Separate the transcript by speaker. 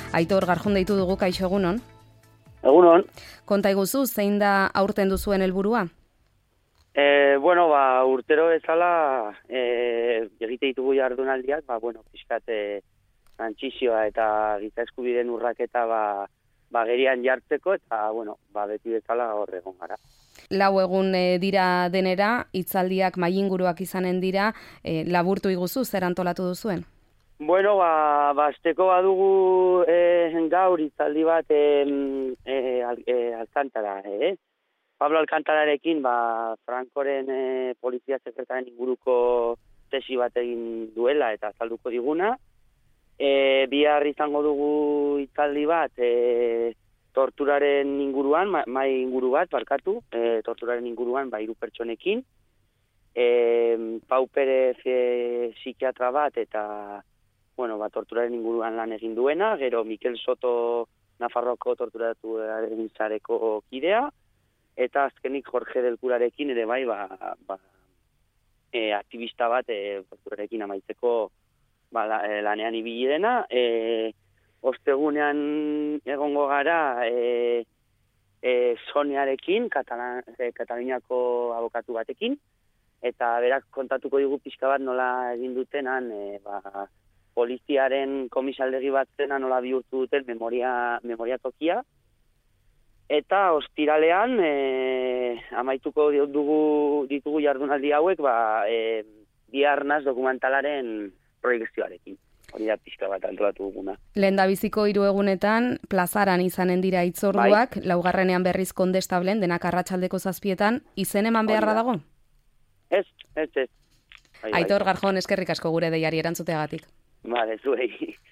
Speaker 1: Aitor Garjon deitu dugu, kaixo egunon.
Speaker 2: Egunon.
Speaker 1: Konta iguzu, zein da aurten duzuen helburua?
Speaker 2: Urtero bezala egite ditugu jardunaldiak, pixkat trantsizioa eta giza eskubideen urraketa gerian jartzeko, eta beti bezala hor egon gara.
Speaker 1: 4 egun dira denera, hitzaldiak mainguruak izanen dira, laburtu iguzu, zer antolatu duzuen?
Speaker 2: Azteko badugu gaur hitzaldi bat Alcántara, Pablo Alcántararekin, Francoren polizia sekretaren inguruko tesi bat egin duela eta azalduko diguna. Bihar izango dugu hitzaldi bat torturaren inguruan, mai inguru bat, torturaren inguruan 3 pertsonekin. Pau Perez psikiatra bat eta torturaren inguruan lan egin duena, gero Mikel Soto Nafarroko torturatuaren zareko kidea, eta azkenik Jorge Delcurarekin ere aktivista bat torturarekin amaitzeko lanean ibili dena. Ostegunean egongo gara Soniarekin, Kataluniako abokatu batekin, eta berak kontatuko digu pixka bat nola egin dutenan, poliziaren komisaldegi bat zena nola bihurtu duten memoria tokia. Eta ostiralean amaituko ditugu jardunaldi hauek bihar naz dokumentalaren proiekzioarekin. Hori da pixka bat antolatu duguna.
Speaker 1: Lehendabiziko 3 egunetan plazaran izanen dira hitzorduak, laugarrenean berriz Kondestablen, denak arratsaldeko 7:00, izen eman beharra dago?
Speaker 2: Ez.
Speaker 1: Aitor Garjon, eskerrik asko gure deiari erantzuteagatik.
Speaker 2: Zuei.